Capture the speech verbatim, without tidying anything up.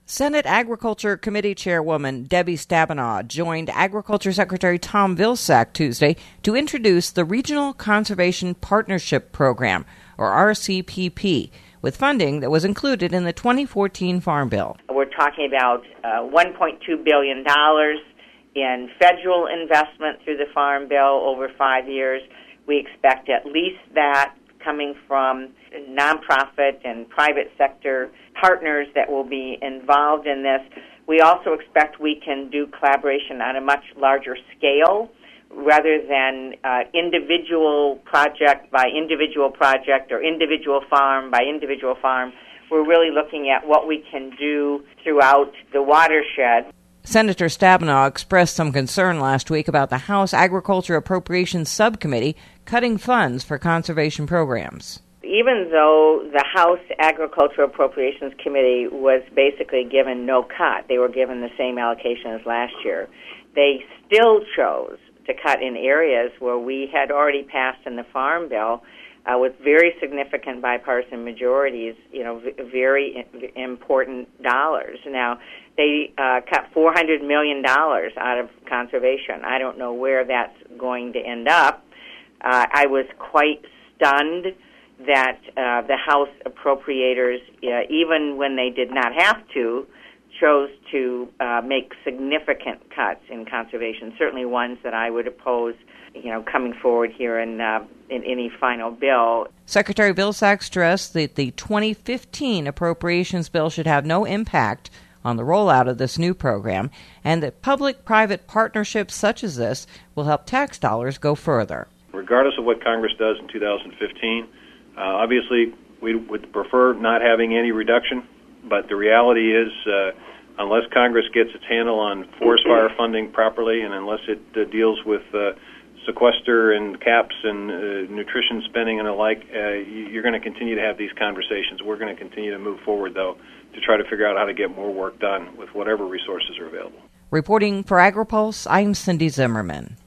Senate Agriculture Committee Chairwoman Debbie Stabenow joined Agriculture Secretary Tom Vilsack Tuesday to introduce the Regional Conservation Partnership Program, or R C P P, with funding that was included in the twenty fourteen Farm Bill. We're talking about uh, one point two billion dollars in federal investment through the Farm Bill over five years. We expect at least that coming from nonprofit and private sector partners that will be involved in this. We also expect we can do collaboration on a much larger scale rather than uh, individual project by individual project or individual farm by individual farm. We're really looking at what we can do throughout the watershed. Senator Stabenow expressed some concern last week about the House Agriculture Appropriations Subcommittee cutting funds for conservation programs. Even though the House Agriculture Appropriations Committee was basically given no cut, they were given the same allocation as last year, they still chose to cut in areas where we had already passed in the Farm Bill uh, with very significant bipartisan majorities, you know, v- very i- important dollars. Now, they uh, cut four hundred million dollars out of conservation. I don't know where that's going to end up. Uh, I was quite stunned that uh, the House appropriators, uh, even when they did not have to, chose to uh, make significant cuts in conservation, certainly ones that I would oppose, you know, coming forward here in, uh, in any final bill. Secretary Vilsack stressed that the twenty fifteen appropriations bill should have no impact on the rollout of this new program, and that public-private partnerships such as this will help tax dollars go further. Regardless of what Congress does in two thousand fifteen, uh, obviously we would prefer not having any reduction, but the reality is uh, unless Congress gets its handle on forest fire funding properly and unless it uh, deals with uh, sequester and caps and uh, nutrition spending and the like, uh, you're going to continue to have these conversations. We're going to continue to move forward, though, to try to figure out how to get more work done with whatever resources are available. Reporting for AgriPulse, I'm Cindy Zimmerman.